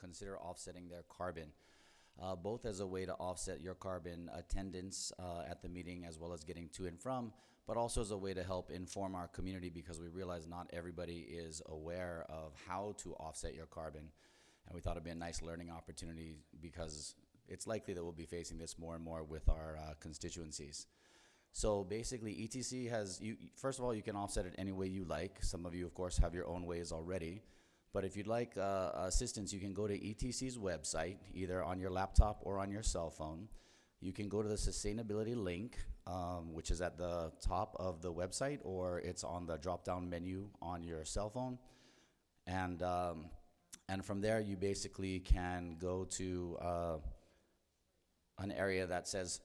consider offsetting their carbon, both as a way to offset your carbon attendance at the meeting as well as getting to and from, but also as a way to help inform our community because we realize not everybody is aware of how to offset your carbon. And we thought it'd be a nice learning opportunity because it's likely that we'll be facing this more and more with our constituencies. So basically, ETC has, first of all, you can offset it any way you like. Some of you, of course, have your own ways already. But if you'd like assistance, you can go to ETC's website, either on your laptop or on your cell phone. You can go to the sustainability link, which is at the top of the website, or it's on the drop-down menu on your cell phone. And from there, you basically can go to an area that says,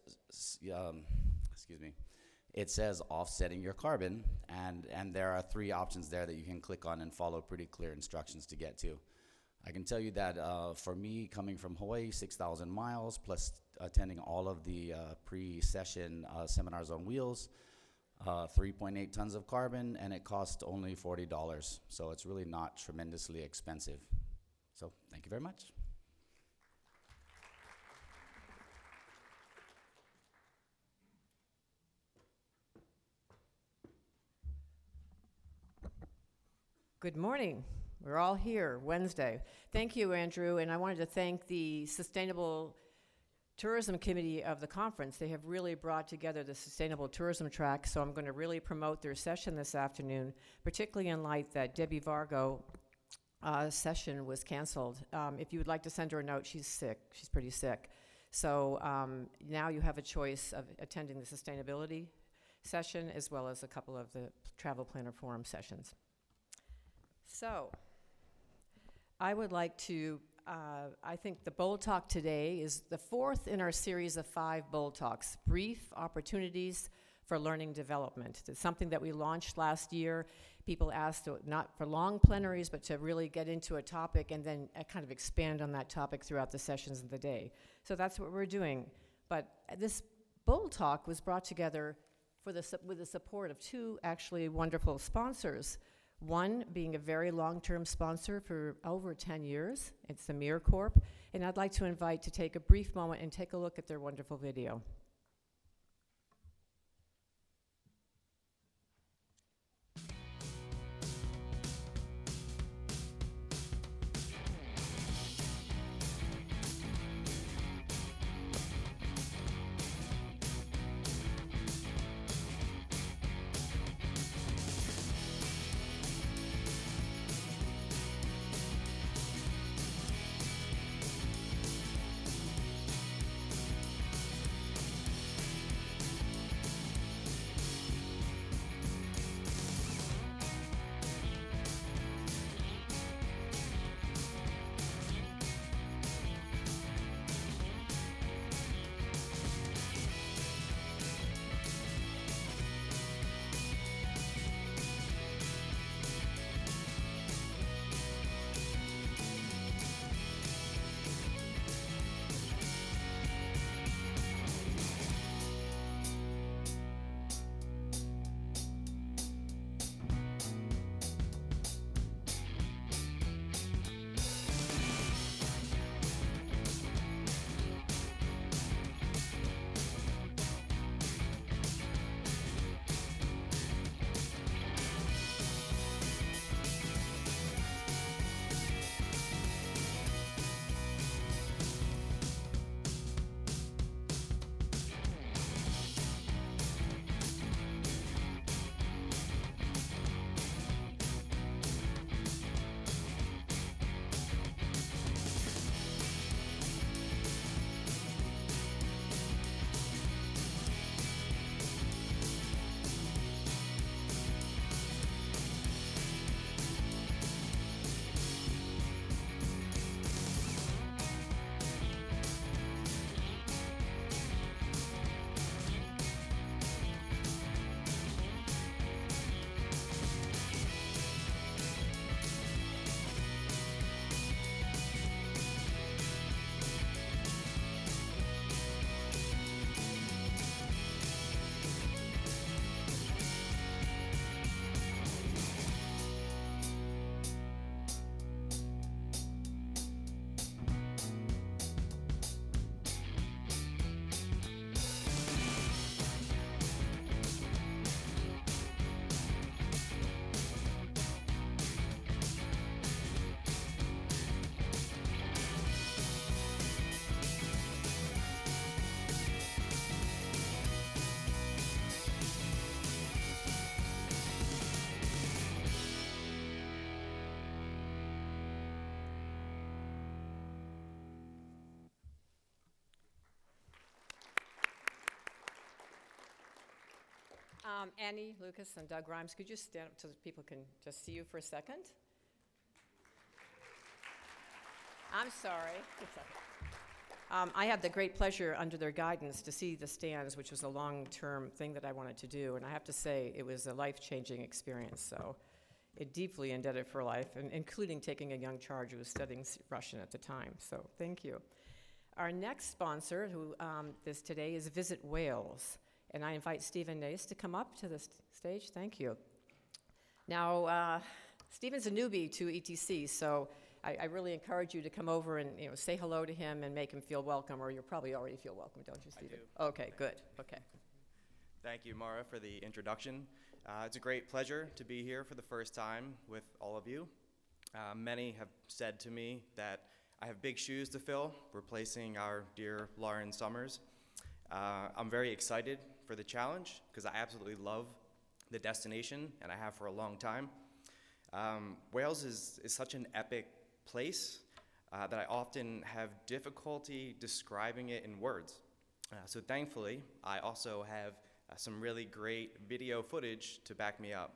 it says offsetting your carbon, and there are 3 options there that you can click on and follow pretty clear instructions to get to. I can tell you that for me, coming from Hawaii, 6,000 miles, plus attending all of the pre-session seminars on wheels, 3.8 tons of carbon, and it cost only $40. So it's really not tremendously expensive. So thank you very much. Good morning. We're all here Wednesday. Thank you, Andrew, and I wanted to thank the Sustainable Tourism Committee of the conference. They have really brought together the Sustainable Tourism track, so I'm going to really promote their session this afternoon, particularly in light that Debbie Vargo session was canceled. If you would like to send her a note, she's sick. She's pretty sick. So now you have a choice of attending the sustainability session as well as a couple of the Travel Planner Forum sessions. So, I would like to, I think the Bold Talk today is the 4th in our series of 5 Bold Talks, brief opportunities for learning development. It's something that we launched last year. People asked not for long plenaries, but to really get into a topic and then kind of expand on that topic throughout the sessions of the day. So that's what we're doing. But this Bold Talk was brought together with the support of 2 actually wonderful sponsors. One being a very long-term sponsor for over 10 years. It's the Mir Corp. And I'd like to invite to take a brief moment and take a look at their wonderful video. Annie Lucas and Doug Grimes, could you stand up so that people can just see you for a second? I'm sorry. It's okay. I had the great pleasure, under their guidance, to see the stands, which was a long-term thing that I wanted to do, and I have to say it was a life-changing experience. So, it deeply indebted for life, and including taking a young charge who was studying Russian at the time. So, thank you. Our next sponsor, who is today, is Visit Wales, and I invite Stephen Nace to come up to the stage. Thank you. Now, Stephen's a newbie to ETC, so I really encourage you to come over and say hello to him and make him feel welcome, or you probably already feel welcome, don't you, Stephen? I do. Okay, good. Okay. Thank you, Mara, for the introduction. It's a great pleasure to be here for the first time with all of you. Many have said to me that I have big shoes to fill, replacing our dear Lauren Summers. I'm very excited for the challenge because I absolutely love the destination, and I have for a long time. Wales is such an epic place that I often have difficulty describing it in words. So thankfully, I also have some really great video footage to back me up.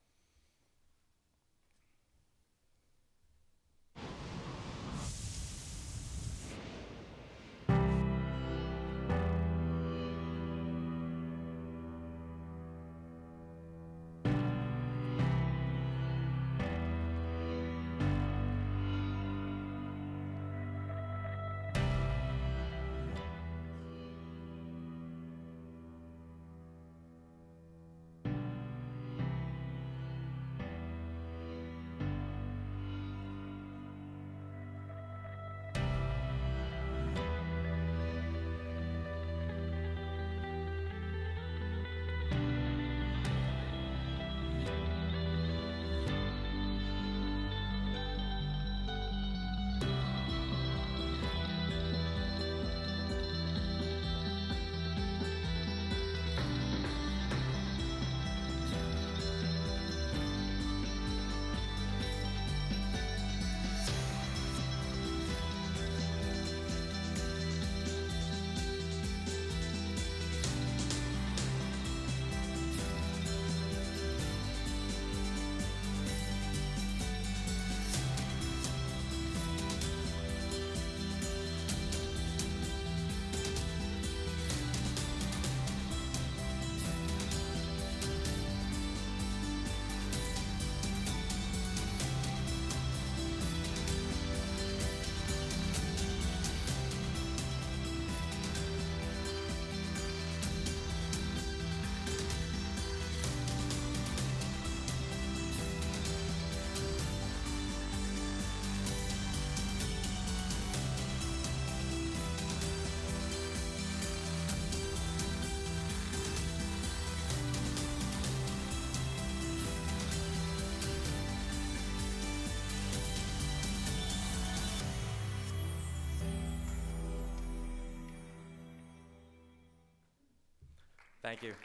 Thank you.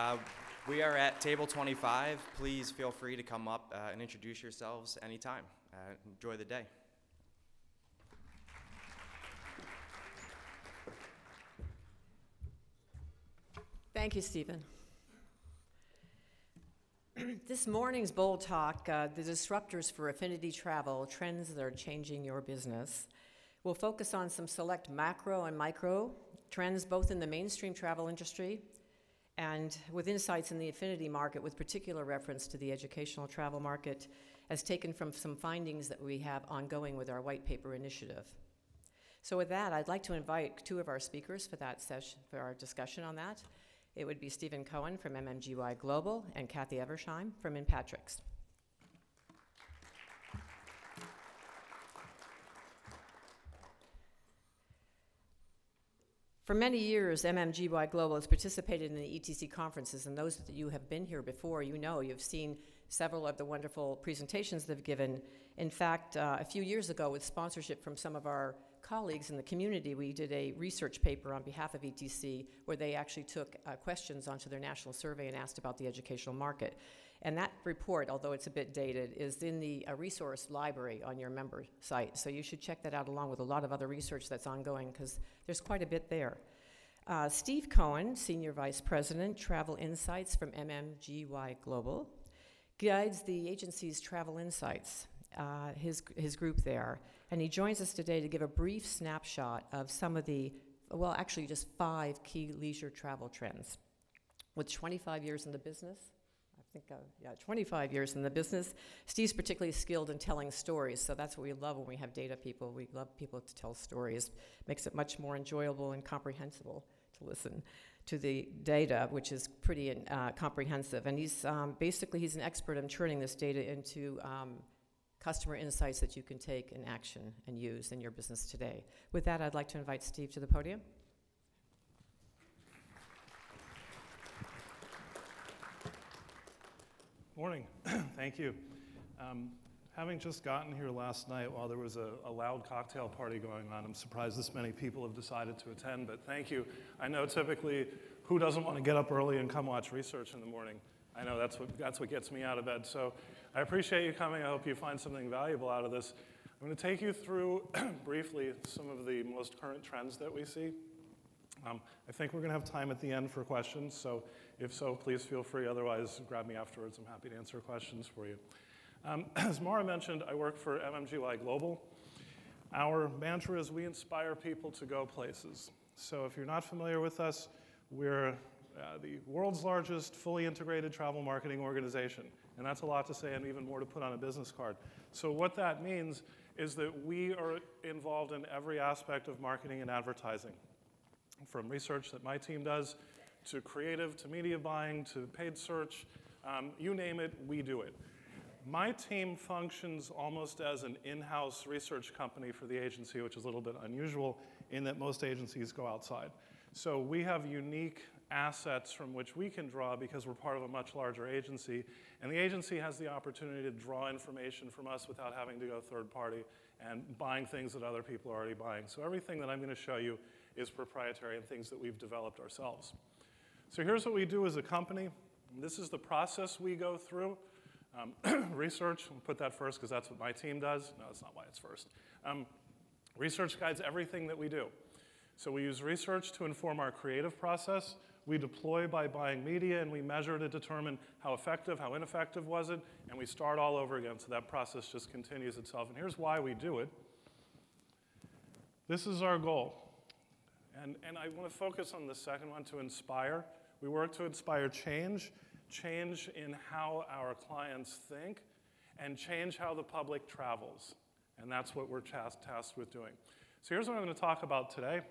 We are at table 25. Please feel free to come up and introduce yourselves anytime. Enjoy the day. Thank you, Stephen. This morning's Bold Talk, the disruptors for affinity travel, trends that are changing your business, will focus on some select macro and micro trends both in the mainstream travel industry and with insights in the affinity market, with particular reference to the educational travel market, as taken from some findings that we have ongoing with our white paper initiative. So with that, I'd like to invite two of our speakers for that session, for our discussion on that. It would be Stephen Cohen from MMGY Global and Kathy Eversheim from Inpatrics. For many years, MMGY Global has participated in the ETC conferences, and those that you have been here before, you've seen several of the wonderful presentations they've given. In fact, a few years ago, with sponsorship from some of our colleagues in the community, we did a research paper on behalf of ETC where they actually took questions onto their national survey and asked about the educational market. And that report, although it's a bit dated, is in the resource library on your member site. So you should check that out along with a lot of other research that's ongoing because there's quite a bit there. Steve Cohen, Senior Vice President, Travel Insights from MMGY Global, guides the agency's Travel Insights, his group there. And he joins us today to give a brief snapshot of some of the, well, actually just 5 key leisure travel trends. With 25 years in the business, 25 years in the business, Steve's particularly skilled in telling stories, so that's what we love when we have data people. We love people to tell stories. Makes it much more enjoyable and comprehensible to listen to the data, which is pretty comprehensive. And he's he's an expert in turning this data into customer insights that you can take in action and use in your business today. With that, I'd like to invite Steve to the podium. Morning. Thank you. Having just gotten here last night while there was a loud cocktail party going on, I'm surprised this many people have decided to attend, but thank you. I know typically who doesn't want to get up early and come watch research in the morning? I know that's what gets me out of bed. So I appreciate you coming. I hope you find something valuable out of this. I'm going to take you through briefly some of the most current trends that we see. I think we're going to have time at the end for questions, so if so, please feel free. Otherwise, grab me afterwards. I'm happy to answer questions for you. As Mara mentioned, I work for MMGY Global. Our mantra is we inspire people to go places. So if you're not familiar with us, we're the world's largest fully integrated travel marketing organization. And that's a lot to say and even more to put on a business card. So what that means is that we are involved in every aspect of marketing and advertising, from research that my team does, to creative, to media buying, to paid search, you name it, we do it. My team functions almost as an in-house research company for the agency, which is a little bit unusual in that most agencies go outside. So we have unique assets from which we can draw because we're part of a much larger agency, and the agency has the opportunity to draw information from us without having to go third party and buying things that other people are already buying. So everything that I'm going to show you is proprietary and things that we've developed ourselves. So here's what we do as a company. This is the process we go through. Research, we'll put that first because that's what my team does. No, that's not why it's first. Research guides everything that we do. So we use research to inform our creative process. We deploy by buying media, and we measure to determine how effective, how ineffective was it, and we start all over again. So that process just continues itself. And here's why we do it. This is our goal. And I want to focus on the second one, to inspire. We work to inspire change in how our clients think, and change how the public travels. And that's what we're tasked with doing. So here's what I'm going to talk about today.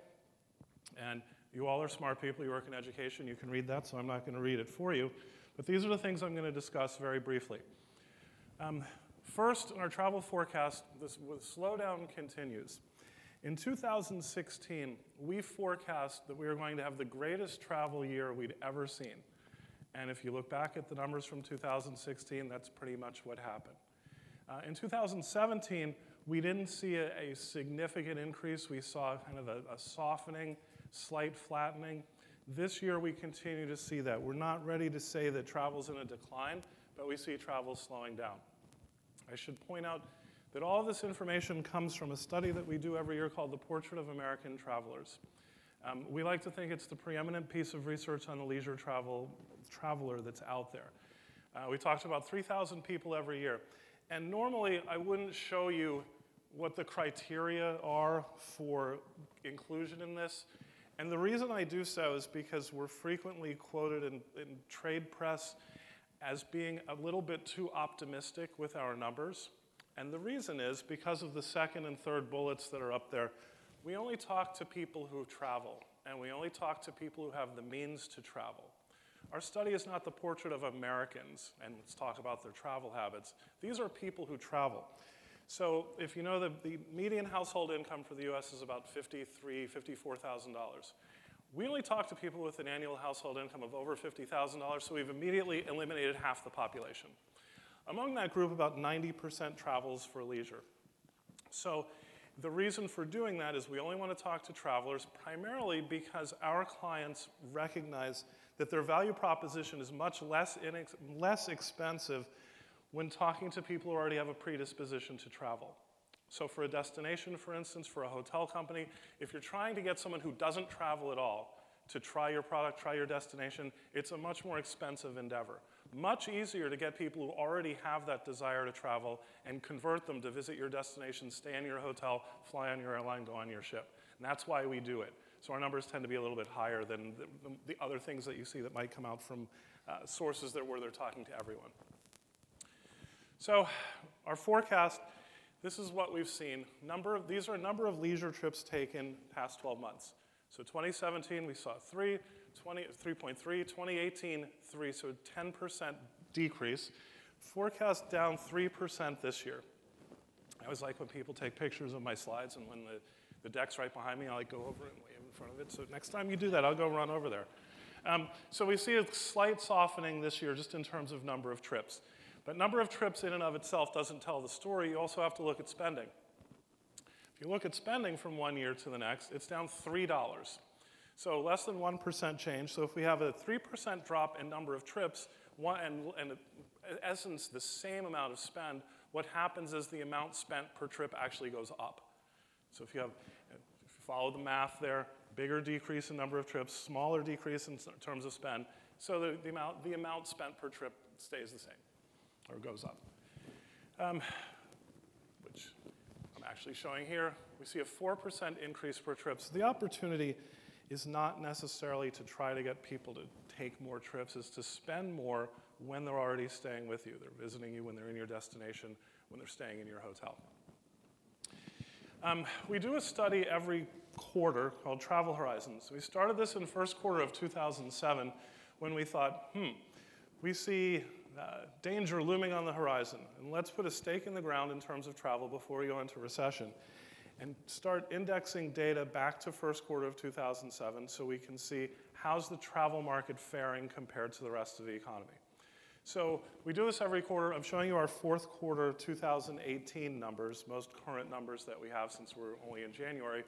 And you all are smart people. You work in education. You can read that, so I'm not going to read it for you. But these are the things I'm going to discuss very briefly. First, in our travel forecast, the slowdown continues. In 2016, we forecast that we were going to have the greatest travel year we'd ever seen. And if you look back at the numbers from 2016, that's pretty much what happened. In 2017, we didn't see a significant increase. We saw kind of a softening, slight flattening. This year, we continue to see that. We're not ready to say that travel's in a decline, but we see travel slowing down. I should point out that all of this information comes from a study that we do every year called the Portrait of American Travelers. We like to think it's the preeminent piece of research on the leisure traveler that's out there. We talk to about 3,000 people every year. And normally, I wouldn't show you what the criteria are for inclusion in this. And the reason I do so is because we're frequently quoted in trade press as being a little bit too optimistic with our numbers. And the reason is because of the second and third bullets that are up there. We only talk to people who travel, and we only talk to people who have the means to travel. Our study is not the portrait of Americans, and let's talk about their travel habits. These are people who travel. So if you know the median household income for the US is about $53,000, $54,000. We only talk to people with an annual household income of over $50,000, so we've immediately eliminated half the population. Among that group, about 90% travels for leisure. So the reason for doing that is we only want to talk to travelers primarily because our clients recognize that their value proposition is much less expensive when talking to people who already have a predisposition to travel. So for a destination, for instance, for a hotel company, if you're trying to get someone who doesn't travel at all to try your product, try your destination, it's a much more expensive endeavor. Much easier to get people who already have that desire to travel and convert them to visit your destination, stay in your hotel, fly on your airline, go on your ship. And that's why we do it. So our numbers tend to be a little bit higher than the other things that you see that might come out from sources where they're talking to everyone. So our forecast, this is what we've seen. These are a number of leisure trips taken past 12 months. So 2017, we saw 3.3, 2018, 3, so 10% decrease. Forecast down 3% this year. I always like when people take pictures of my slides, and when the deck's right behind me, I like go over and wave in front of it. So next time you do that, I'll go run over there. So we see a slight softening this year just in terms of number of trips. But number of trips in and of itself doesn't tell the story. You also have to look at spending. If you look at spending from one year to the next, it's down $3. So less than 1% change. So if we have a 3% drop in number of trips, and in essence the same amount of spend, what happens is the amount spent per trip actually goes up. So if you follow the math there, bigger decrease in number of trips, smaller decrease in terms of spend, so the amount spent per trip stays the same, or goes up. Which I'm actually showing here. We see a 4% increase per trip. So the opportunity is not necessarily to try to get people to take more trips, is to spend more when they're already staying with you. They're visiting you when they're in your destination, when they're staying in your hotel. We do a study every quarter called Travel Horizons. We started this in first quarter of 2007 when we thought, we see danger looming on the horizon, and let's put a stake in the ground in terms of travel before we go into recession, and start indexing data back to first quarter of 2007 so we can see how's the travel market faring compared to the rest of the economy. So we do this every quarter. I'm showing you our fourth quarter 2018 numbers, most current numbers that we have since we're only in January.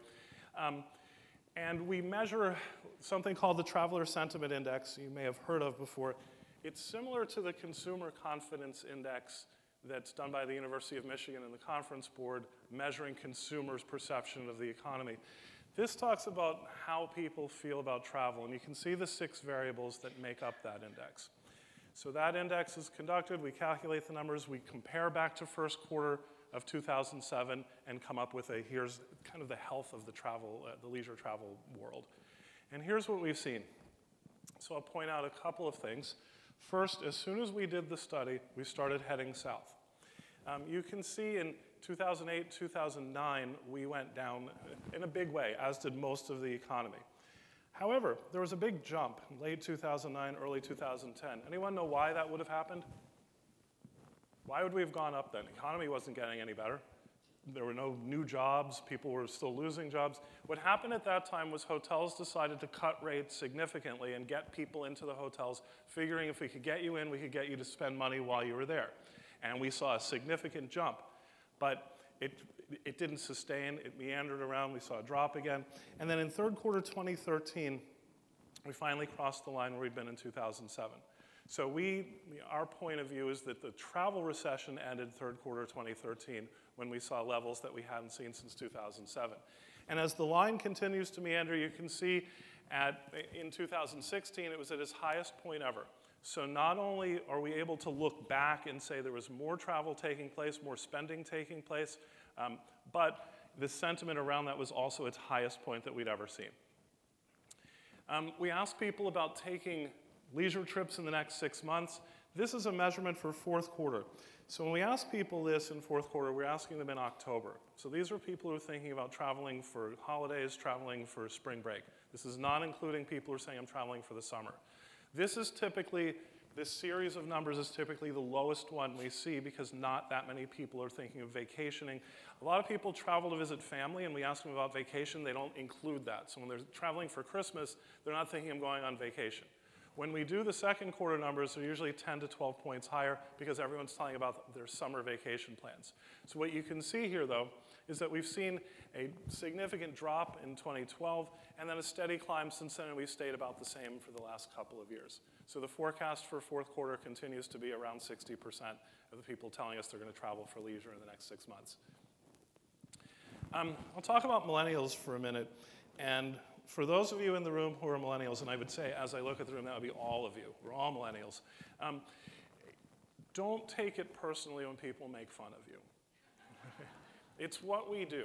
And we measure something called the Traveler Sentiment Index you may have heard of before. It's similar to the Consumer Confidence Index that's done by the University of Michigan and the Conference Board, measuring consumers' perception of the economy. This talks about how people feel about travel, and you can see the 6 variables that make up that index. So that index is conducted, we calculate the numbers, we compare back to first quarter of 2007 and come up with here's kind of the health of the travel, the leisure travel world. And here's what we've seen. So I'll point out a couple of things. First, as soon as we did the study, we started heading south. You can see in 2008, 2009, we went down in a big way, as did most of the economy. However, there was a big jump in late 2009, early 2010. Anyone know why that would have happened? Why would we have gone up then? The economy wasn't getting any better. There were no new jobs. People were still losing jobs. What happened at that time was hotels decided to cut rates significantly and get people into the hotels, figuring if we could get you in, we could get you to spend money while you were there. And we saw a significant jump. But it didn't sustain. It meandered around. We saw a drop again. And then in third quarter 2013, we finally crossed the line where we'd been in 2007. So our point of view is that the travel recession ended third quarter 2013 when we saw levels that we hadn't seen since 2007. And as the line continues to meander, you can see in 2016, it was at its highest point ever. So not only are we able to look back and say there was more travel taking place, more spending taking place, but the sentiment around that was also its highest point that we'd ever seen. We asked people about taking leisure trips in the next 6 months. This is a measurement for fourth quarter. So when we ask people this in fourth quarter, we're asking them in October. So these are people who are thinking about traveling for holidays, traveling for spring break. This is not including people who are saying I'm traveling for the summer. This series of numbers is typically the lowest one we see because not that many people are thinking of vacationing. A lot of people travel to visit family, and we ask them about vacation, they don't include that. So when they're traveling for Christmas, they're not thinking of going on vacation. When we do the second quarter numbers, they're usually 10 to 12 points higher because everyone's telling about their summer vacation plans. So what you can see here, though, is that we've seen a significant drop in 2012 and then a steady climb since then, and we've stayed about the same for the last couple of years. So the forecast for fourth quarter continues to be around 60% of the people telling us they're going to travel for leisure in the next 6 months. I'll talk about millennials for a minute. And for those of you in the room who are millennials, and I would say as I look at the room, that would be all of you. We're all millennials. Don't take it personally when people make fun of you. It's what we do.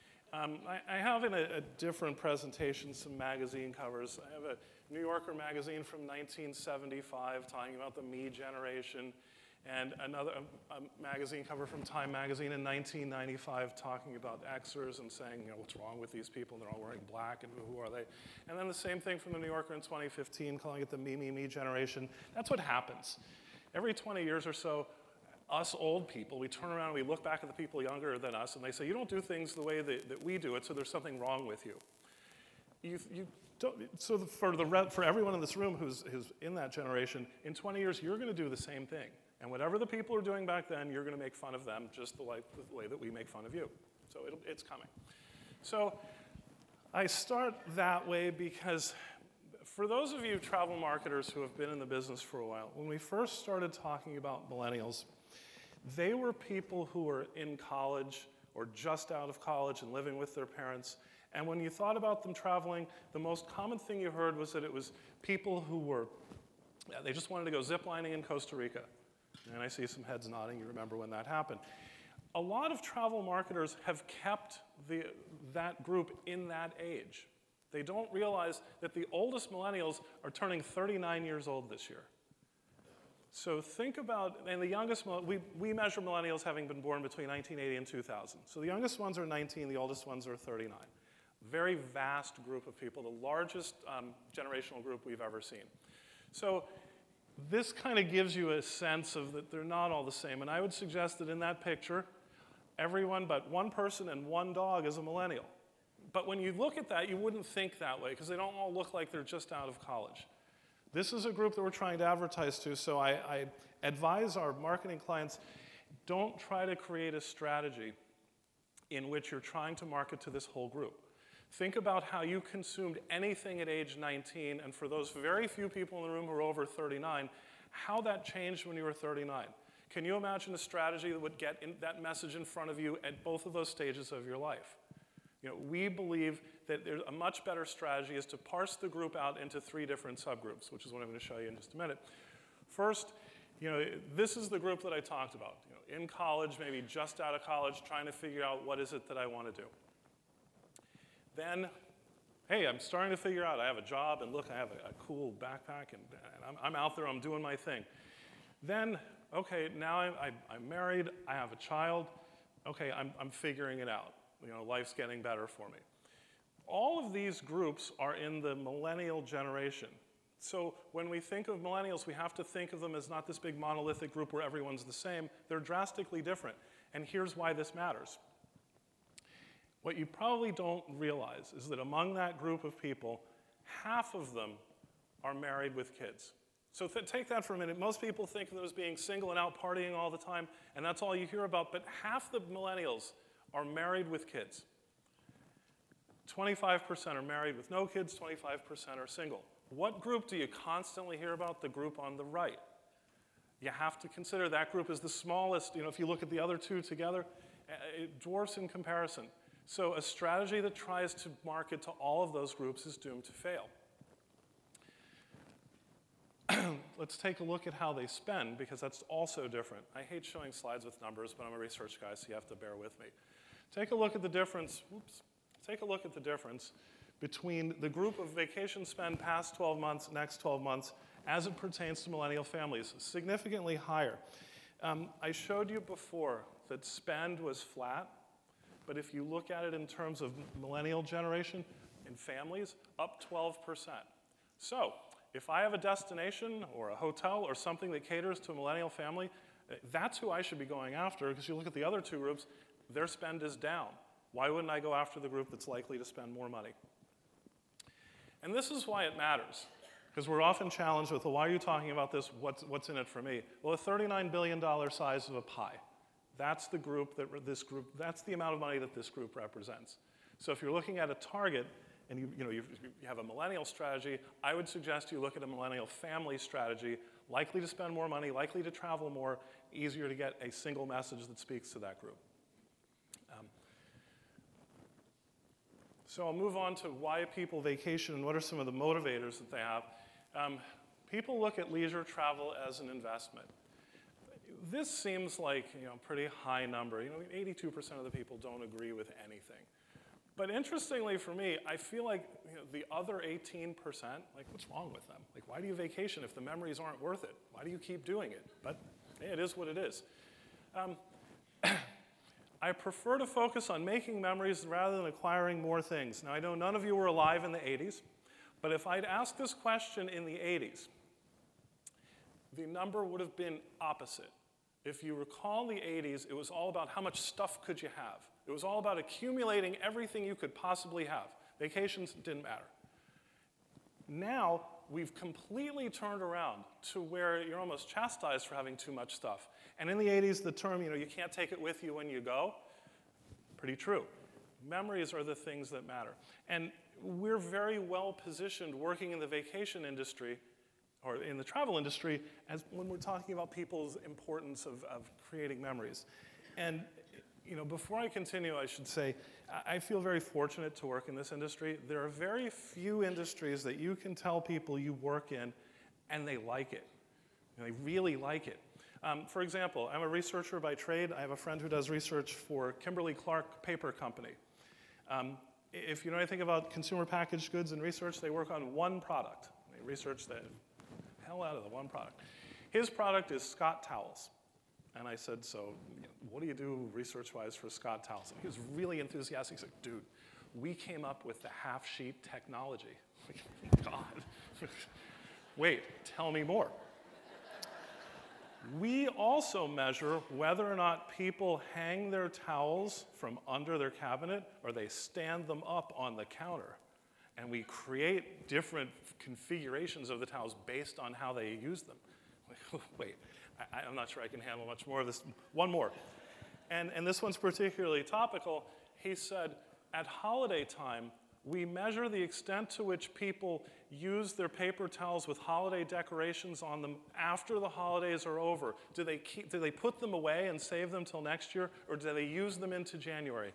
I have in a different presentation some magazine covers. I have a New Yorker magazine from 1975 talking about the me generation, and another magazine cover from Time magazine in 1995 talking about Xers and saying, what's wrong with these people? They're all wearing black, and who are they? And then the same thing from the New Yorker in 2015, calling it the me generation. That's what happens. Every 20 years or so, us old people, we turn around and we look back at the people younger than us, and they say, you don't do things the way that we do it, so there's something wrong with you. You don't, so for everyone in this room who's in that generation, in 20 years, you're going to do the same thing. And whatever the people are doing back then, you're going to make fun of them just the way that we make fun of you. So it's coming. So I start that way because for those of you travel marketers who have been in the business for a while, when we first started talking about millennials, they were people who were in college or just out of college and living with their parents. And when you thought about them traveling, the most common thing you heard was that it was people who they just wanted to go ziplining in Costa Rica. And I see some heads nodding. You remember when that happened. A lot of travel marketers have kept that group in that age. They don't realize that the oldest millennials are turning 39 years old this year. So think about, and the youngest, we measure millennials having been born between 1980 and 2000. So the youngest ones are 19, the oldest ones are 39. Very vast group of people, the largest generational group we've ever seen. So this kind of gives you a sense of that they're not all the same. And I would suggest that in that picture, everyone but one person and one dog is a millennial. But when you look at that, you wouldn't think that way because they don't all look like they're just out of college. This is a group that we're trying to advertise to, so I advise our marketing clients, don't try to create a strategy in which you're trying to market to this whole group. Think about how you consumed anything at age 19, and for those very few people in the room who are over 39, how that changed when you were 39. Can you imagine a strategy that would get that message in front of you at both of those stages of your life? We believe that there's a much better strategy is to parse the group out into 3 different subgroups, which is what I'm going to show you in just a minute. First, this is the group that I talked about. In college, maybe just out of college, trying to figure out what is it that I want to do. Then, hey, I'm starting to figure out I have a job, and look, I have a cool backpack, and I'm out there, I'm doing my thing. Then, okay, now I'm married, I have a child. Okay, I'm figuring it out. Life's getting better for me. All of these groups are in the millennial generation. So when we think of millennials, we have to think of them as not this big monolithic group where everyone's the same. They're drastically different. And here's why this matters. What you probably don't realize is that among that group of people, half of them are married with kids. So take that for a minute. Most people think of them as being single and out partying all the time, and that's all you hear about. But half the millennials are married with kids. 25% are married with no kids, 25% are single. What group do you constantly hear about? The group on the right. You have to consider that group is the smallest. If you look at the other two together, it dwarfs in comparison. So a strategy that tries to market to all of those groups is doomed to fail. Let's take a look at how they spend, because that's also different. I hate showing slides with numbers, but I'm a research guy, so you have to bear with me. Take a look at the difference. Take a look at the difference between the group of vacation spend past 12 months, next 12 months, as it pertains to millennial families, significantly higher. I showed you before that spend was flat, but if you look at it in terms of millennial generation in families, up 12%. So if I have a destination or a hotel or something that caters to a millennial family, that's who I should be going after, because you look at the other two groups, their spend is down. Why wouldn't I go after the group that's likely to spend more money? And this is why it matters, because we're often challenged with, well, why are you talking about this? What's in it for me? Well, a $39 billion size of a pie. That's the group that's the amount of money that this group represents. So if you're looking at a target and you have a millennial strategy, I would suggest you look at a millennial family strategy, likely to spend more money, likely to travel more, easier to get a single message that speaks to that group. So I'll move on to why people vacation and what are some of the motivators that they have. People look at leisure travel as an investment. This seems like a pretty high number. 82% of the people don't agree with anything. But interestingly for me, I feel like the other 18%, like what's wrong with them? Like why do you vacation if the memories aren't worth it? Why do you keep doing it? But hey, it is what it is. I prefer to focus on making memories rather than acquiring more things. Now I know none of you were alive in the 80s, but if I'd asked this question in the 80s, the number would have been opposite. If you recall the 80s, it was all about how much stuff could you have. It was all about accumulating everything you could possibly have. Vacations didn't matter. Now, we've completely turned around to where you're almost chastised for having too much stuff. And in the 80s, the term, you can't take it with you when you go, pretty true. Memories are the things that matter. And we're very well positioned working in the vacation industry or in the travel industry as when we're talking about people's importance of creating memories. And before I continue, I should say, I feel very fortunate to work in this industry. There are very few industries that you can tell people you work in and they like it. They really like it. For example, I'm a researcher by trade. I have a friend who does research for Kimberly-Clark Paper Company. If you know anything about consumer packaged goods and research, they work on one product. They research the hell out of the one product. His product is Scott towels. And I said, so what do you do research-wise for Scott towels? And he was really enthusiastic. He's like, dude, we came up with the half-sheet technology. Like, God. Wait, tell me more. We also measure whether or not people hang their towels from under their cabinet or they stand them up on the counter. And we create different configurations of the towels based on how they use them. Wait, I'm not sure I can handle much more of this. One more. And this one's particularly topical. He said, at holiday time, we measure the extent to which people use their paper towels with holiday decorations on them after the holidays are over. Do they put them away and save them till next year, or do they use them into January?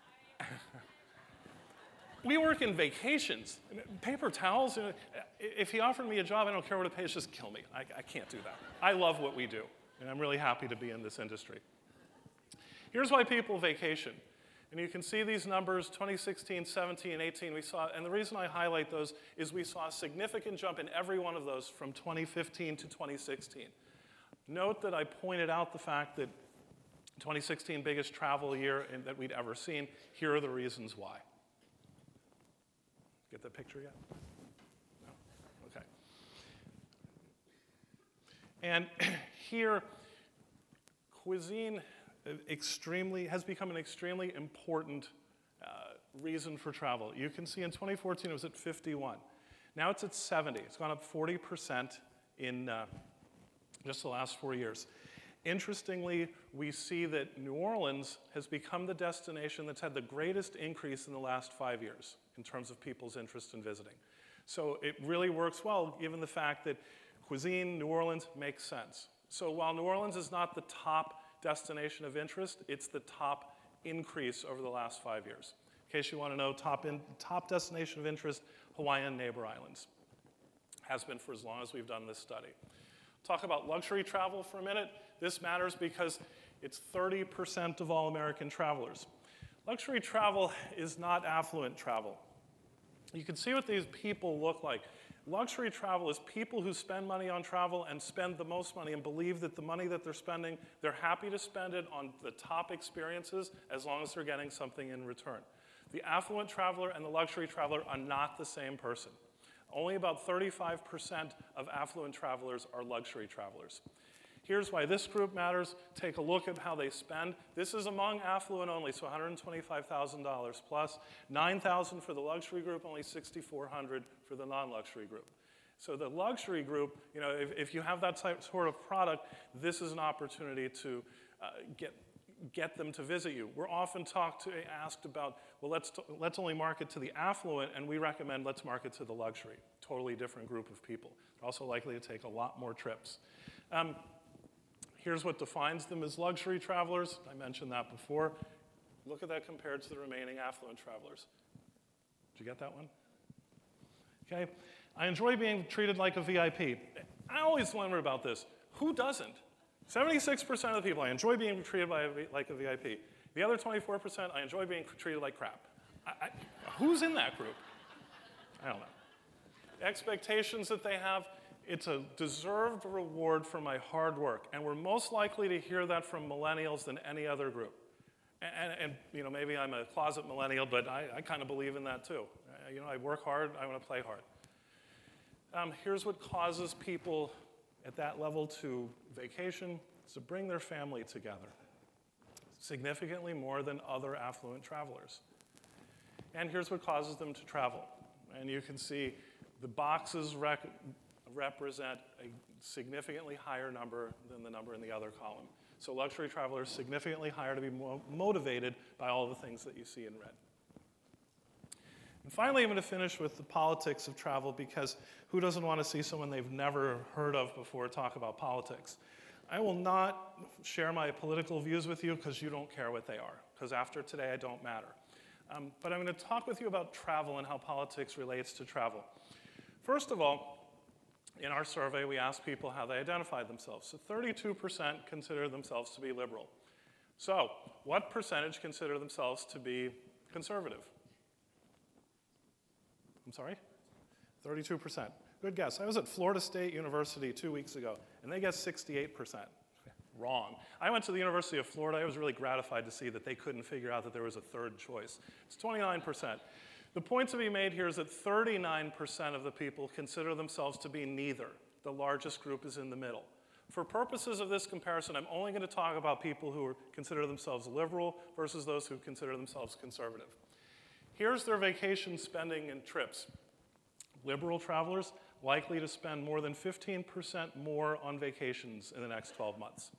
We work in vacations. Paper towels, if he offered me a job, I don't care what it pays, just kill me. I can't do that. I love what we do, and I'm really happy to be in this industry. Here's why people vacation. And you can see these numbers, 2016, 17, 18, we saw, and the reason I highlight those is we saw a significant jump in every one of those from 2015 to 2016. Note that I pointed out the fact that 2016, biggest travel year that we'd ever seen. Here are the reasons why. Get the picture yet? No? Okay. And here, cuisine has become an extremely important reason for travel. You can see in 2014 it was at 51. Now it's at 70. It's gone up 40% in just the last 4 years. Interestingly, we see that New Orleans has become the destination that's had the greatest increase in the last 5 years in terms of people's interest in visiting. So it really works well given the fact that cuisine, New Orleans, makes sense. So while New Orleans is not the top destination of interest, it's the top increase over the last 5 years. In case you want to know, top destination of interest, Hawaiian neighbor islands. Has been for as long as we've done this study. Talk about luxury travel for a minute. This matters because it's 30% of all American travelers. Luxury travel is not affluent travel. You can see what these people look like. Luxury travel is people who spend money on travel and spend the most money and believe that the money that they're spending, they're happy to spend it on the top experiences as long as they're getting something in return. The affluent traveler and the luxury traveler are not the same person. Only about 35% of affluent travelers are luxury travelers. Here's why this group matters. Take a look at how they spend. This is among affluent only, so $125,000 plus. $9,000 for the luxury group, only $6,400 for the non-luxury group. So the luxury group, if you have that sort of product, this is an opportunity to get them to visit you. We're often asked about, well, let's only market to the affluent, and we recommend let's market to the luxury. Totally different group of people. They're also likely to take a lot more trips. Here's what defines them as luxury travelers. I mentioned that before. Look at that compared to the remaining affluent travelers. you get that one? Okay. I enjoy being treated like a VIP. I always wonder about this. Who doesn't? 76% of the people, I enjoy being treated like a VIP. The other 24%, I enjoy being treated like crap. Who's in that group? I don't know. The expectations that they have, it's a deserved reward for my hard work. And we're most likely to hear that from millennials than any other group. And you know, maybe I'm a closet millennial, but I kind of believe in that too. You know, I work hard, I want to play hard. Here's what causes people at that level to vacation, is to bring their family together. Significantly more than other affluent travelers. And here's what causes them to travel. And you can see the boxes represent a significantly higher number than the number in the other column. So luxury travelers significantly higher to be motivated by all the things that you see in red. And finally, I'm going to finish with the politics of travel, because who doesn't want to see someone they've never heard of before talk about politics? I will not share my political views with you because you don't care what they are, because after today I don't matter. But I'm going to talk with you about travel and how politics relates to travel. First of all, in our survey, we asked people how they identified themselves. So 32% consider themselves to be liberal. So what percentage consider themselves to be conservative? I'm sorry? 32%. Good guess. I was at Florida State University 2 weeks ago, and they guessed 68%. Wrong. I went to the University of Florida. I was really gratified to see that they couldn't figure out that there was a third choice. It's 29%. The point to be made here is that 39% of the people consider themselves to be neither. The largest group is in the middle. For purposes of this comparison, I'm only going to talk about people who consider themselves liberal versus those who consider themselves conservative. Here's their vacation spending and trips. Liberal travelers likely to spend more than 15% more on vacations in the next 12 months.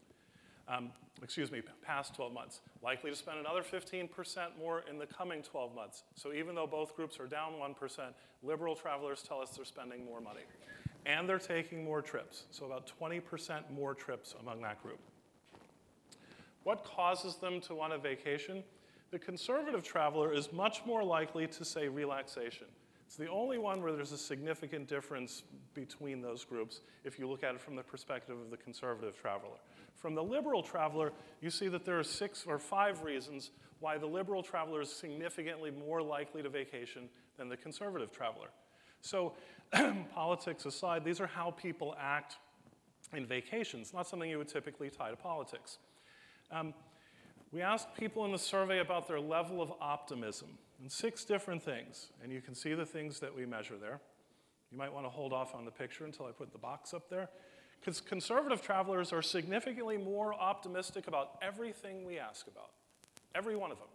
Past 12 months. Likely to spend another 15% more in the coming 12 months. So even though both groups are down 1%, liberal travelers tell us they're spending more money. And they're taking more trips. So about 20% more trips among that group. What causes them to want a vacation? The conservative traveler is much more likely to say relaxation. It's the only one where there's a significant difference between those groups if you look at it from the perspective of the conservative traveler. From the liberal traveler, you see that there are 6 or 5 reasons why the liberal traveler is significantly more likely to vacation than the conservative traveler. So politics aside, these are how people act in vacations, not something you would typically tie to politics. We asked people in the survey about their level of optimism, and 6 different things, and you can see the things that we measure there. You might want to hold off on the picture until I put the box up there. Because conservative travelers are significantly more optimistic about everything we ask about, every one of them.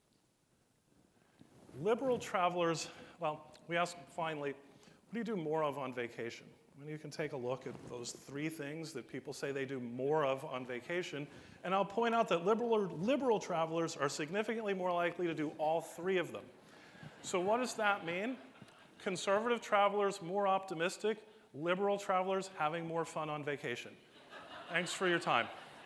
Liberal travelers, well, we asked finally, what do you do more of on vacation? And you can take a look at those 3 things that people say they do more of on vacation. And I'll point out that liberal travelers are significantly more likely to do all 3 of them. So what does that mean? Conservative travelers more optimistic, liberal travelers having more fun on vacation. Thanks for your time.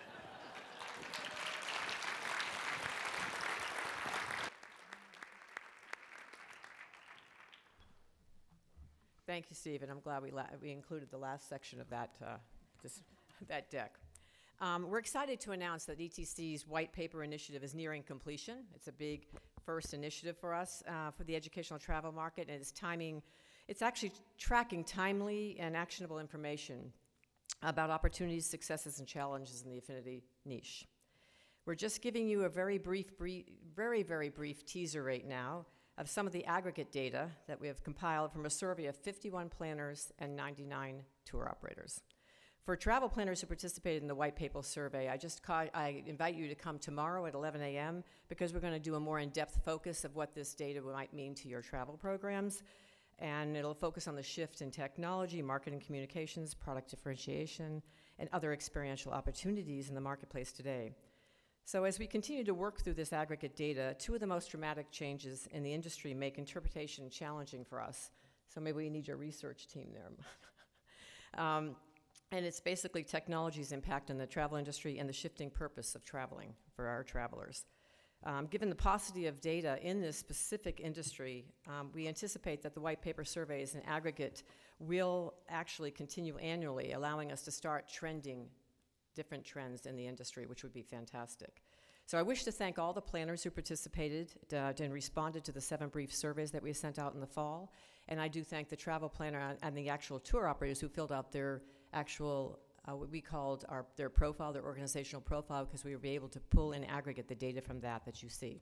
Thank you, Steve, and I'm glad we included the last section of that, that deck. We're excited to announce that ETC's White Paper Initiative is nearing completion. It's a big first initiative for us for the educational travel market, and it's actually tracking timely and actionable information about opportunities, successes, and challenges in the affinity niche. We're just giving you a very brief teaser right now of some of the aggregate data that we have compiled from a survey of 51 planners and 99 tour operators. For travel planners who participated in the White Paper survey, I invite you to come tomorrow at 11 a.m. because we're going to do a more in-depth focus of what this data might mean to your travel programs. And it'll focus on the shift in technology, marketing communications, product differentiation, and other experiential opportunities in the marketplace today. So as we continue to work through this aggregate data, 2 of the most dramatic changes in the industry make interpretation challenging for us. So maybe we need your research team there. And it's basically technology's impact on the travel industry and the shifting purpose of traveling for our travelers. Given the paucity of data in this specific industry, we anticipate that the white paper surveys in aggregate will actually continue annually, allowing us to start trending different trends in the industry, which would be fantastic. So I wish to thank all the planners who participated and responded to the 7 brief surveys that we sent out in the fall. And I do thank the travel planner and the actual tour operators who filled out their actual, what we called their profile, their organizational profile, because we were able to pull in aggregate the data from that you see.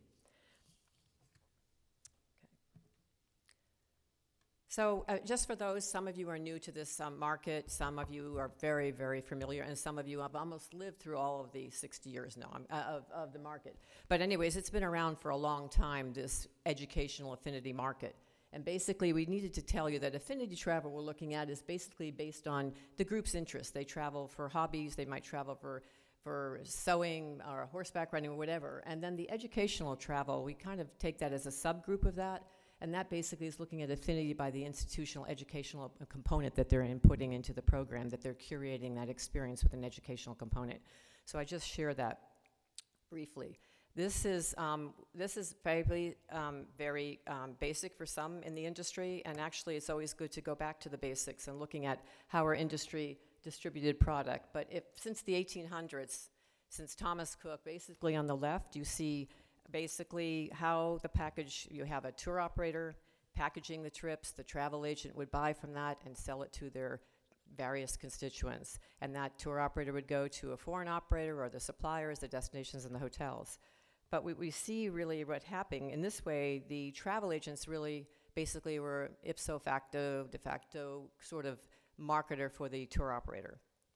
So just for those, some of you are new to this market, some of you are very, very familiar, and some of you have almost lived through all of the 60 years now of the market. But anyways, it's been around for a long time, this educational affinity market. And basically, we needed to tell you that affinity travel we're looking at is basically based on the group's interests. They travel for hobbies, they might travel for sewing or horseback riding or whatever. And then the educational travel, we kind of take that as a subgroup of that. And that basically is looking at affinity by the institutional educational component that they're inputting into the program, that they're curating that experience with an educational component. So I just share that briefly. This is very basic for some in the industry, and actually it's always good to go back to the basics and looking at how our industry distributed product. But since the 1800s, since Thomas Cook, basically on the left, you see basically how the package, you have a tour operator packaging the trips, the travel agent would buy from that and sell it to their various constituents. And that tour operator would go to a foreign operator or the suppliers, the destinations, and the hotels. But we see really what happening. In this way, the travel agents really basically were ipso facto, de facto sort of marketer for the tour operator.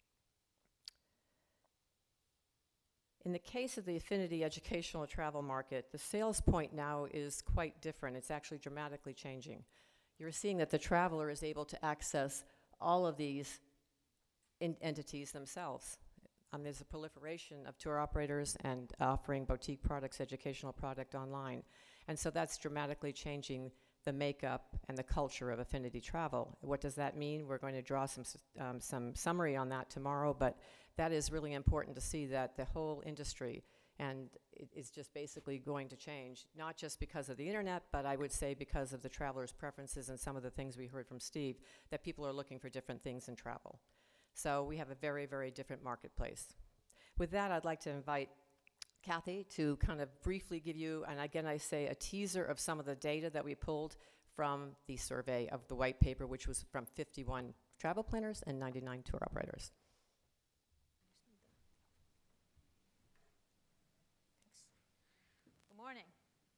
In the case of the affinity educational travel market, the sales point now is quite different. It's actually dramatically changing. You're seeing that the traveler is able to access all of these entities themselves. There's a proliferation of tour operators and offering boutique products, educational product online. And so that's dramatically changing the makeup and the culture of affinity travel. What does that mean? We're going to draw some summary on that tomorrow, but that is really important to see that the whole industry and it is just basically going to change, not just because of the internet, but I would say because of the travelers' preferences and some of the things we heard from Steve, that people are looking for different things in travel. So we have a very, very different marketplace. With that, I'd like to invite Kathy to kind of briefly give you, and again I say, a teaser of some of the data that we pulled from the survey of the white paper, which was from 51 travel planners and 99 tour operators. Good morning.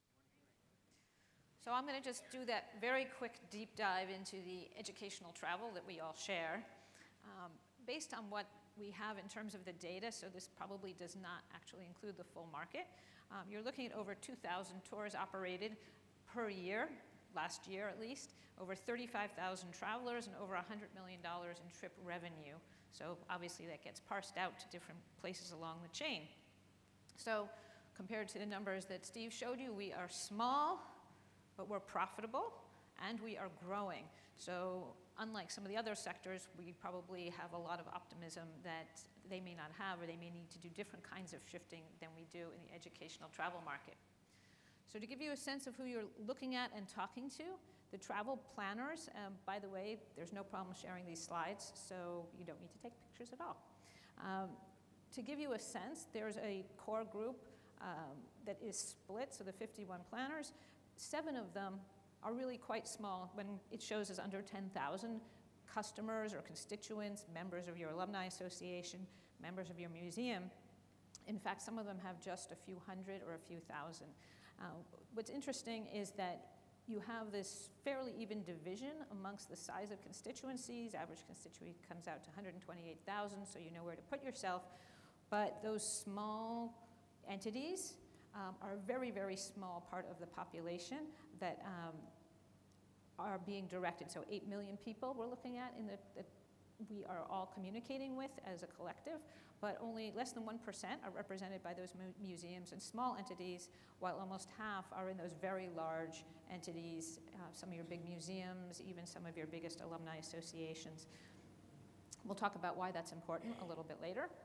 So I'm going to just do that very quick deep dive into the educational travel that we all share. Based on what we have in terms of the data, so this probably does not actually include the full market, you're looking at over 2,000 tours operated per year, last year at least, over 35,000 travelers and over $100 million in trip revenue. So obviously that gets parsed out to different places along the chain. So compared to the numbers that Steve showed you, we are small, but we're profitable, and we are growing. So unlike some of the other sectors, we probably have a lot of optimism that they may not have, or they may need to do different kinds of shifting than we do in the educational travel market. So to give you a sense of who you're looking at and talking to, the travel planners, by the way, there's no problem sharing these slides, so you don't need to take pictures at all. To give you a sense, there's a core group that is split, so the 51 planners, 7 of them are really quite small when it shows as under 10,000 customers or constituents, members of your alumni association, members of your museum. In fact, some of them have just a few hundred or a few thousand. What's interesting is that you have this fairly even division amongst the size of constituencies. Average constituency comes out to 128,000, so you know where to put yourself. But those small entities are a very, very small part of the population that are being directed. So 8 million people we're looking at that we are all communicating with as a collective, but only less than 1% are represented by those museums and small entities, while almost half are in those very large entities, some of your big museums, even some of your biggest alumni associations. We'll talk about why that's important a little bit later.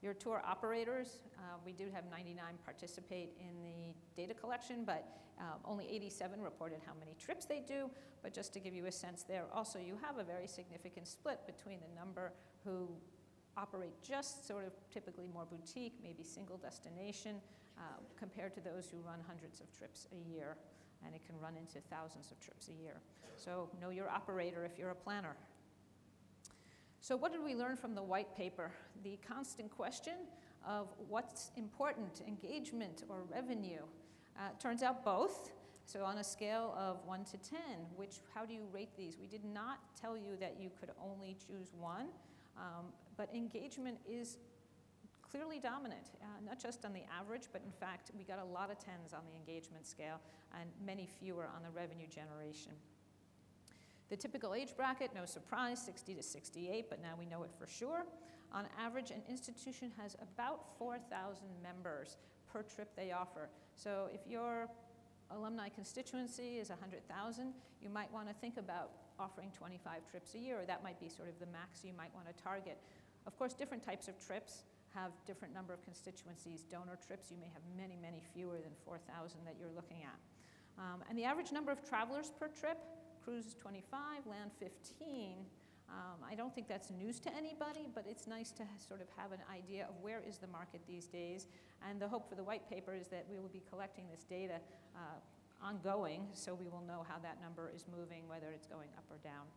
Your tour operators, we do have 99 participate in the data collection, but only 87 reported how many trips they do. But just to give you a sense there, also you have a very significant split between the number who operate just sort of typically more boutique, maybe single destination, compared to those who run hundreds of trips a year, and it can run into thousands of trips a year. So know your operator if you're a planner. So what did we learn from the white paper? The constant question of what's important, engagement or revenue? Turns out both. So on a scale of 1 to 10, how do you rate these? We did not tell you that you could only choose one, but engagement is clearly dominant, not just on the average, but in fact, we got a lot of 10s on the engagement scale and many fewer on the revenue generation. The typical age bracket, no surprise, 60 to 68, but now we know it for sure. On average, an institution has about 4,000 members per trip they offer. So if your alumni constituency is 100,000, you might want to think about offering 25 trips a year, or that might be sort of the max you might want to target. Of course, different types of trips have different number of constituencies. Donor trips, you may have many, many fewer than 4,000 that you're looking at. And the average number of travelers per trip, cruise is 25, land 15. I don't think that's news to anybody, but it's nice to sort of have an idea of where is the market these days. And the hope for the white paper is that we will be collecting this data ongoing, so we will know how that number is moving, whether it's going up or down.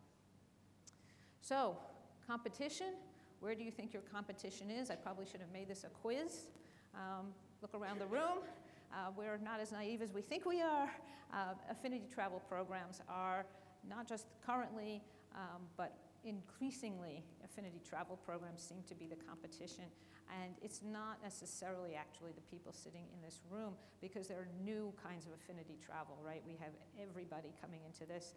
So, competition. Where do you think your competition is? I probably should have made this a quiz. Look around the room. We're not as naive as we think we are. Affinity travel programs are not just currently, but increasingly, affinity travel programs seem to be the competition. And it's not necessarily actually the people sitting in this room, because there are new kinds of affinity travel, right? We have everybody coming into this,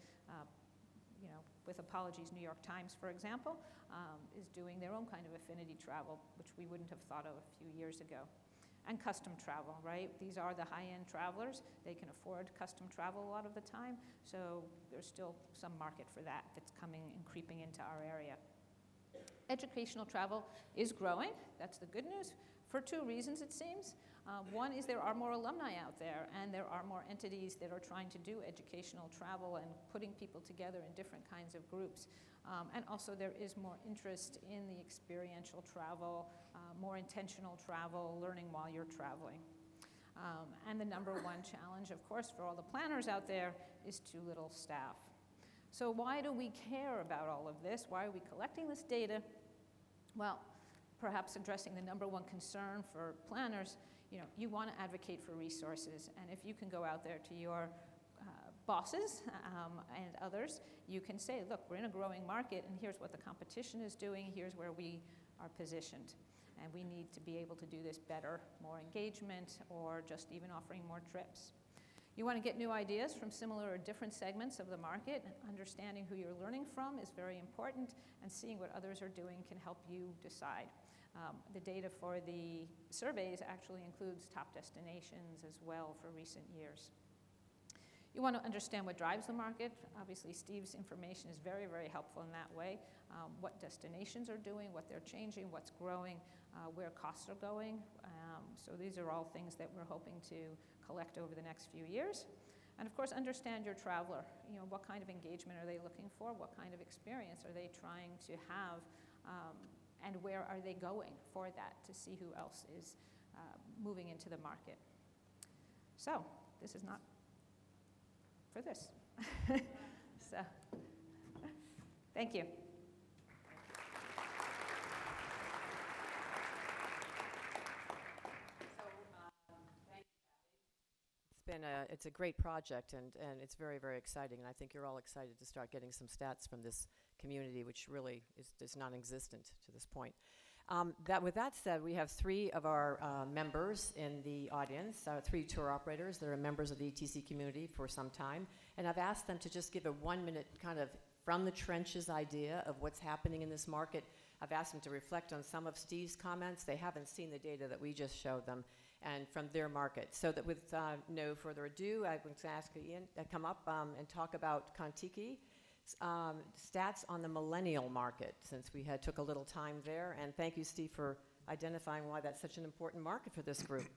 with apologies, New York Times, for example, is doing their own kind of affinity travel, which we wouldn't have thought of a few years ago. And custom travel, right? These are the high-end travelers. They can afford custom travel a lot of the time, so there's still some market for that that's coming and creeping into our area. Educational travel is growing. That's the good news, for two reasons, it seems. One is there are more alumni out there, and there are more entities that are trying to do educational travel and putting people together in different kinds of groups. And also there is more interest in the experiential travel, more intentional travel, learning while you're traveling. And the number one challenge, of course, for all the planners out there is too little staff. So why do we care about all of this? Why are we collecting this data? Well, perhaps addressing the number one concern for planners, you want to advocate for resources. And if you can go out there to your bosses and others, you can say, look, we're in a growing market, and here's what the competition is doing, here's where we are positioned. And we need to be able to do this better, more engagement, or just even offering more trips. You want to get new ideas from similar or different segments of the market, and understanding who you're learning from is very important, and seeing what others are doing can help you decide. The data for the surveys actually includes top destinations as well for recent years. You want to understand what drives the market. Obviously, Steve's information is very, very helpful in that way. What destinations are doing, what they're changing, what's growing, where costs are going. So these are all things that we're hoping to collect over the next few years. And of course, understand your traveler. What kind of engagement are they looking for? What kind of experience are they trying to have? And where are they going for that, to see who else is moving into the market. So this is not for this. So thank you. It's a great project, and it's very, very exciting, and I think you're all excited to start getting some stats from this community, which really is non-existent to this point. With that said, we have three of our members in the audience, 3 tour operators that are members of the ETC community for some time, and I've asked them to just give a 1-minute kind of from the trenches idea of what's happening in this market. I've asked them to reflect on some of Steve's comments. They haven't seen the data that we just showed them, and from their market. So that with no further ado, I'm going to ask Ian to come up and talk about Contiki, stats on the millennial market, since we took a little time there. And thank you, Steve, for identifying why that's such an important market for this group.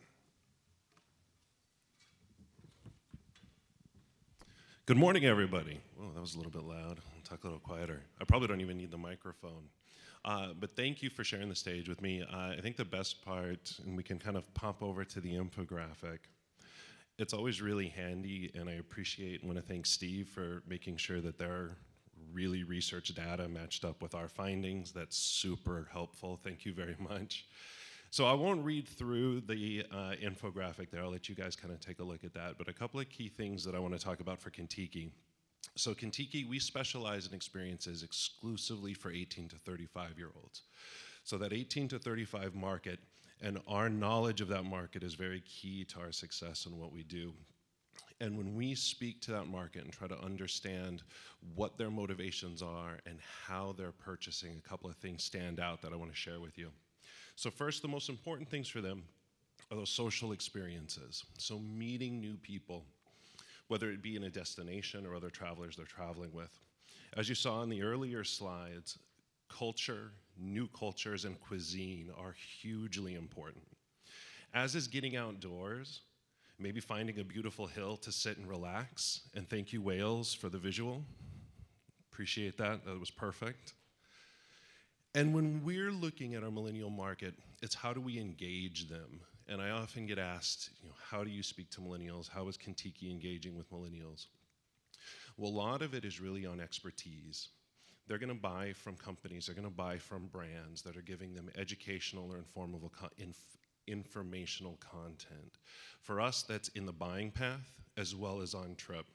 Good morning, everybody. Oh, that was a little bit loud. I'll talk a little quieter. I probably don't even need the microphone. But thank you for sharing the stage with me. I think the best part, and we can kind of pop over to the infographic, it's always really handy, and I appreciate and want to thank Steve for making sure that there are really research data matched up with our findings. That's super helpful. Thank you very much. So I won't read through the infographic there. I'll let you guys kind of take a look at that. But a couple of key things that I want to talk about for Kentucky. So Kentucky, we specialize in experiences exclusively for 18 to 35-year-olds. So that 18 to 35 market, and our knowledge of that market is very key to our success in what we do. And when we speak to that market and try to understand what their motivations are and how they're purchasing, a couple of things stand out that I want to share with you. So first, the most important things for them are those social experiences. So meeting new people, whether it be in a destination or other travelers they're traveling with. As you saw in the earlier slides, culture, new cultures, and cuisine are hugely important. As is getting outdoors, maybe finding a beautiful hill to sit and relax, and thank you, Wales, for the visual. Appreciate that, that was perfect. And when we're looking at our millennial market, it's how do we engage them? And I often get asked, how do you speak to millennials? How is Kentucky engaging with millennials? Well, a lot of it is really on expertise. They're gonna buy from companies, they're gonna buy from brands that are giving them educational or informational content. For us, that's in the buying path as well as on trip.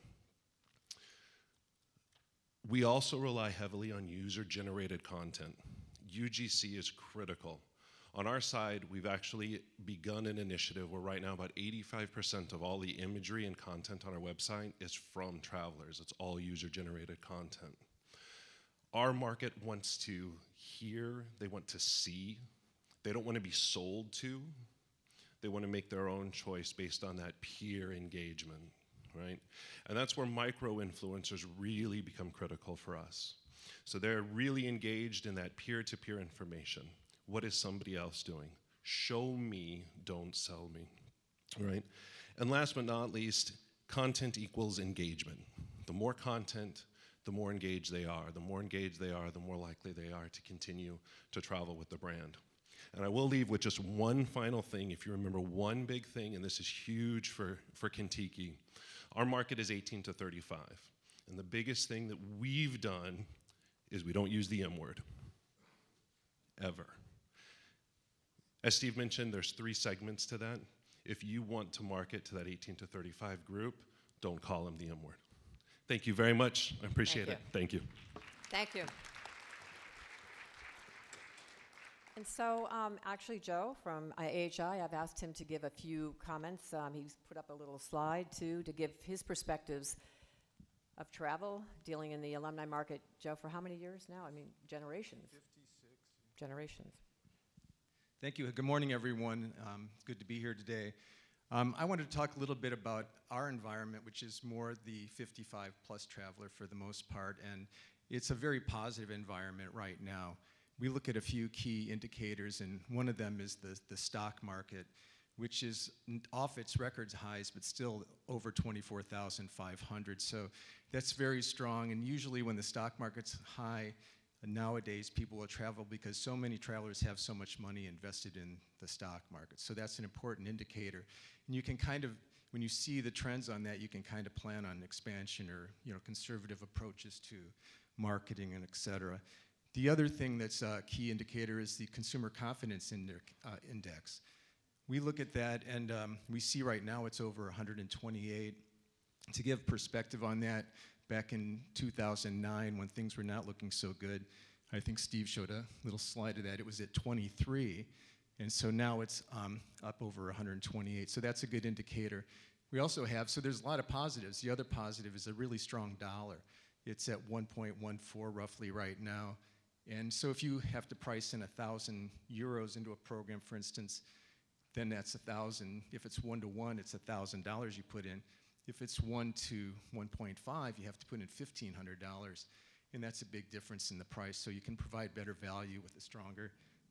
We also rely heavily on user-generated content. UGC is critical. On our side, we've actually begun an initiative where right now about 85% of all the imagery and content on our website is from travelers. It's all user-generated content. Our market wants to hear, they want to see, they don't want to be sold to, they want to make their own choice based on that peer engagement, right? And that's where micro-influencers really become critical for us. So they're really engaged in that peer-to-peer information. What is somebody else doing? Show me, don't sell me, right? And last but not least, content equals engagement. The more content, the more engaged they are. The more engaged they are, the more likely they are to continue to travel with the brand. And I will leave with just one final thing. If you remember one big thing, and this is huge for Kentucky, our market is 18 to 35. And the biggest thing that we've done is we don't use the M word, ever. As Steve mentioned, there's 3 segments to that. If you want to market to that 18 to 35 group, don't call them the M word. Thank you very much. I appreciate it. Thank you. Thank you. And so, actually, Joe from AHI, I've asked him to give a few comments. He's put up a little slide, too, to give his perspectives of travel, dealing in the alumni market. Joe, for how many years now? I mean, generations. 56. Generations. Thank you. Good morning, everyone. It's good to be here today. I wanted to talk a little bit about our environment, which is more the 55-plus traveler for the most part, and it's a very positive environment right now. We look at a few key indicators, and one of them is the stock market, which is off its records highs, but still over 24,500. So that's very strong, and usually when the stock market's high, nowadays people will travel because so many travelers have so much money invested in the stock market. So that's an important indicator. And you can kind of, when you see the trends on that, you can kind of plan on expansion or conservative approaches to marketing and et cetera. The other thing that's a key indicator is the Consumer Confidence Index. We look at that and we see right now it's over 128. To give perspective on that, back in 2009 when things were not looking so good, I think Steve showed a little slide of that, it was at 23. And so now it's up over 128. So that's a good indicator. We also have, so there's a lot of positives. The other positive is a really strong dollar. It's at 1.14 roughly right now. And so if you have to price in 1,000 euros into a program, for instance, then that's 1,000. If it's 1-to-1, it's $1,000 you put in. If it's 1 to 1.5, you have to put in $1,500. And that's a big difference in the price. So you can provide better value with a stronger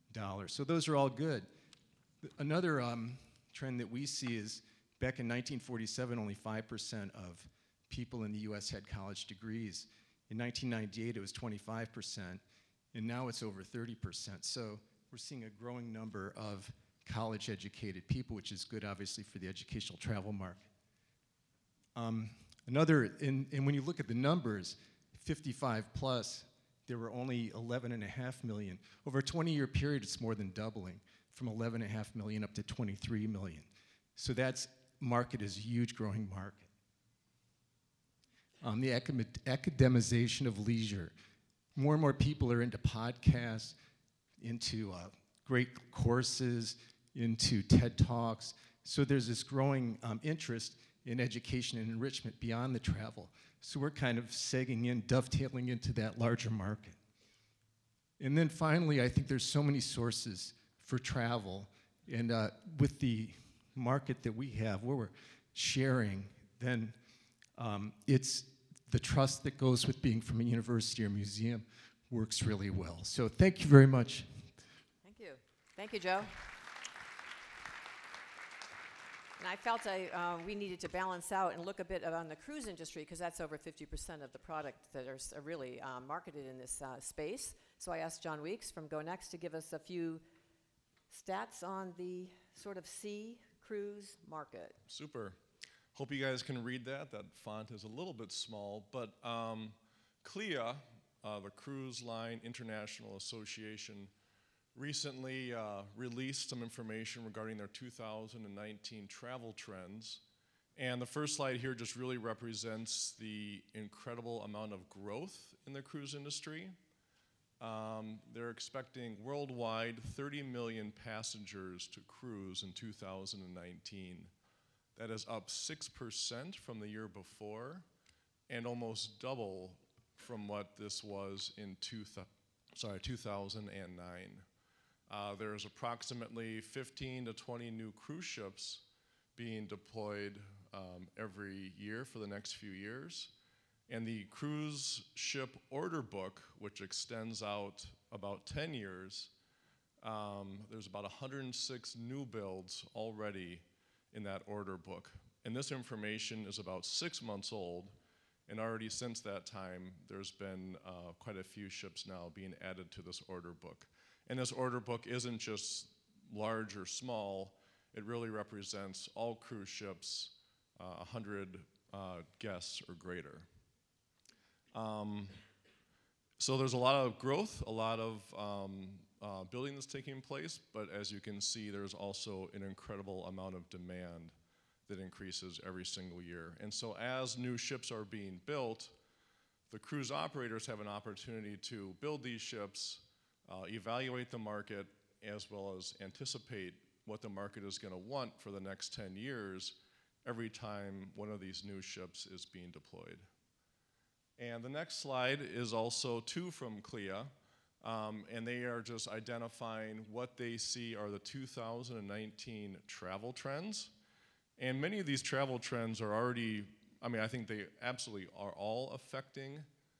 So those are all good. Another trend that we see is back in 1947, only 5% of people in the US had college degrees. In 1998, it was 25%, and now it's over 30%. So we're seeing a growing number of college-educated people, which is good, obviously, for the educational travel market. And when you look at the numbers, 55 plus, there were only 11.5 million. Over a 20-year period, it's more than doubling, from 11.5 million up to 23 million. So that market is a huge growing market. The academization of leisure. More and more people are into podcasts, into great courses, into TED Talks. So there's this growing interest in education and enrichment beyond the travel. So we're kind of segging in, dovetailing into that larger market. And then finally, I think there's so many sources for travel. And with the market that we have, where we're sharing, then it's the trust that goes with being from a university or museum works really well. So thank you very much. Thank you. Thank you, Joe. And I felt we needed to balance out and look a bit on the cruise industry, because that's over 50% of the product that are really marketed in this space. So I asked John Weeks from GoNext to give us a few stats on the sort of sea cruise market. Super. Hope you guys can read that. That font is a little bit small, but CLIA, the Cruise Line International Association, recently released some information regarding their 2019 travel trends. And the first slide here just really represents the incredible amount of growth in the cruise industry. They're expecting worldwide 30 million passengers to cruise in 2019. That is up 6% from the year before, and almost double from what this was in 2009. There's approximately 15 to 20 new cruise ships being deployed every year for the next few years. And the cruise ship order book, which extends out about 10 years, there's about 106 new builds already in that order book. And this information is about 6 months old, and already since that time, there's been quite a few ships now being added to this order book. And this order book isn't just large or small, it really represents all cruise ships, 100 guests or greater. So there's a lot of growth, a lot of building that's taking place, but as you can see, there's also an incredible amount of demand that increases every single year. And so as new ships are being built, the cruise operators have an opportunity to build these ships, evaluate the market, as well as anticipate what the market is going to want for the next 10 years every time one of these new ships is being deployed. And the next slide is also two from CLIA, and they are just identifying what they see are the 2019 travel trends. And many of these travel trends are already, I think they absolutely are all affecting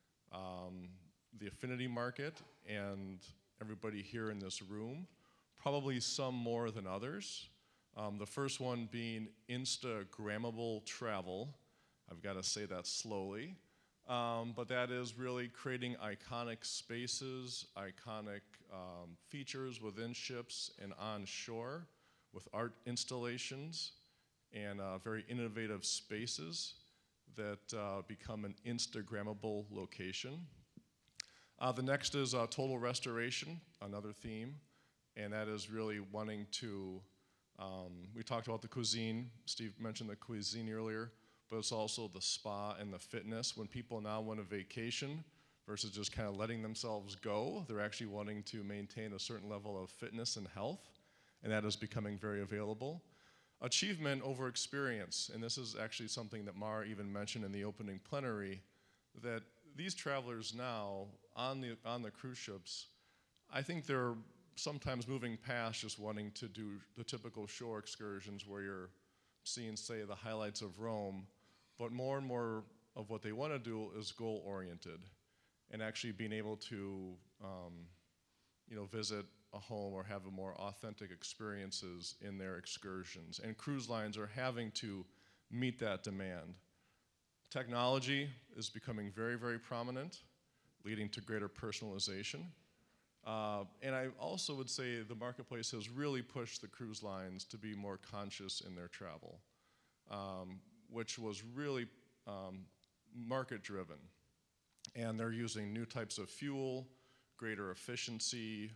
the affinity market and everybody here in this room, probably some more than others. The first one being Instagrammable travel. I've got to say that slowly. But that is really creating iconic spaces, iconic features within ships and on shore with art installations and very innovative spaces that become an Instagrammable location. The next is total restoration, another theme, and that is really wanting to, we talked about the cuisine, Steve mentioned the cuisine earlier, but it's also the spa and the fitness. When people now want a vacation versus just kind of letting themselves go, they're actually wanting to maintain a certain level of fitness and health, and that is becoming very available. Achievement over experience, and this is actually something that Mara even mentioned in the opening plenary, that these travelers now on the cruise ships, I think they're sometimes moving past just wanting to do the typical shore excursions where you're seeing, say, the highlights of Rome, but more and more of what they want to do is goal-oriented and actually being able to visit a home or have a more authentic experiences in their excursions. And cruise lines are having to meet that demand. Technology is becoming very, very prominent, leading to greater personalization. And I also would say the marketplace has really pushed the cruise lines to be more conscious in their travel, which was really market-driven. And they're using new types of fuel, greater efficiency,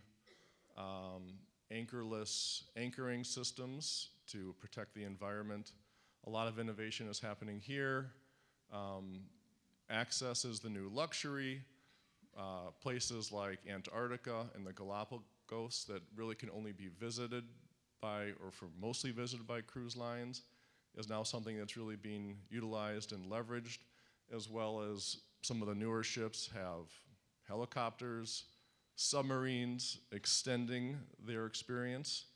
anchoring systems to protect the environment. A lot of innovation is happening here. Access is the new luxury. Places like Antarctica and the Galapagos that really can only be visited by, or for mostly visited by cruise lines, is now something that's really being utilized and leveraged, as well as some of the newer ships have helicopters, submarines extending their experience.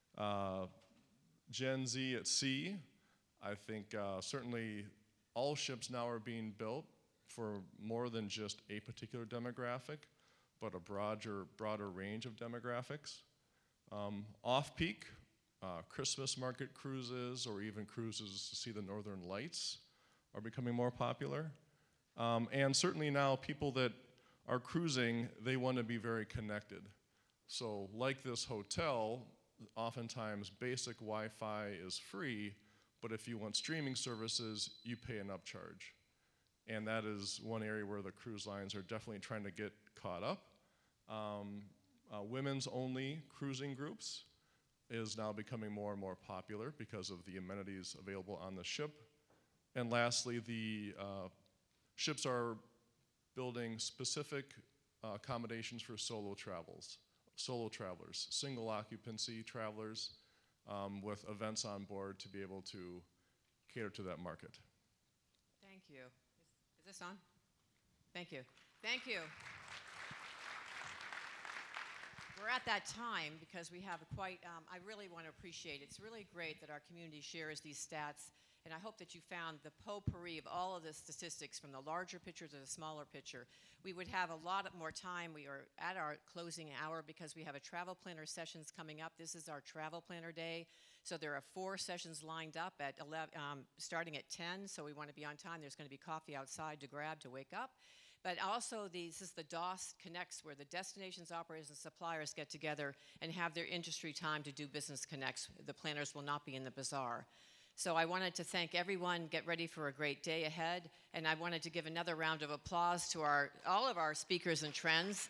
Gen Z at sea, I think certainly all ships now are being built for more than just a particular demographic, but a broader range of demographics. Off-peak, Christmas market cruises or even cruises to see the Northern Lights are becoming more popular. And certainly now people that are cruising, they want to be very connected. So like this hotel, oftentimes basic Wi-Fi is free, but if you want streaming services, you pay an upcharge. And that is one area where the cruise lines are definitely trying to get caught up. Women's only cruising groups is now becoming more and more popular because of the amenities available on the ship. And lastly, the ships are building specific accommodations for solo travelers, single occupancy travelers with events on board to be able to cater to that market. Thank you. Is this on? Thank you. Thank you. We're at that time because we have quite, I really want to appreciate it. It's really great that our community shares these stats, and I hope that you found the potpourri of all of the statistics from the larger picture to the smaller picture. We would have a lot more time. We are at our closing hour because we have a travel planner sessions coming up. This is our travel planner day. So there are 4 sessions lined up at 11, starting at 10, so we want to be on time. There's going to be coffee outside to grab to wake up. But also, this is the DOS Connects, where the destinations, operators, and suppliers get together and have their industry time to do business connects. The planners will not be in the bazaar. So I wanted to thank everyone, get ready for a great day ahead, and I wanted to give another round of applause to all of our speakers and trends.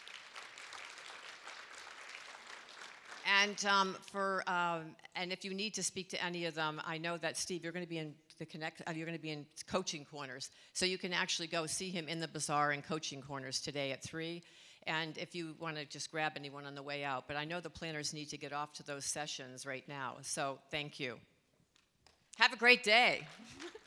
And and if you need to speak to any of them, I know that Steve, you're going to be in the you're going to be in coaching corners, so you can actually go see him in the bazaar in coaching corners today at 3. And if you want to just grab anyone on the way out, but I know the planners need to get off to those sessions right now. So thank you. Have a great day.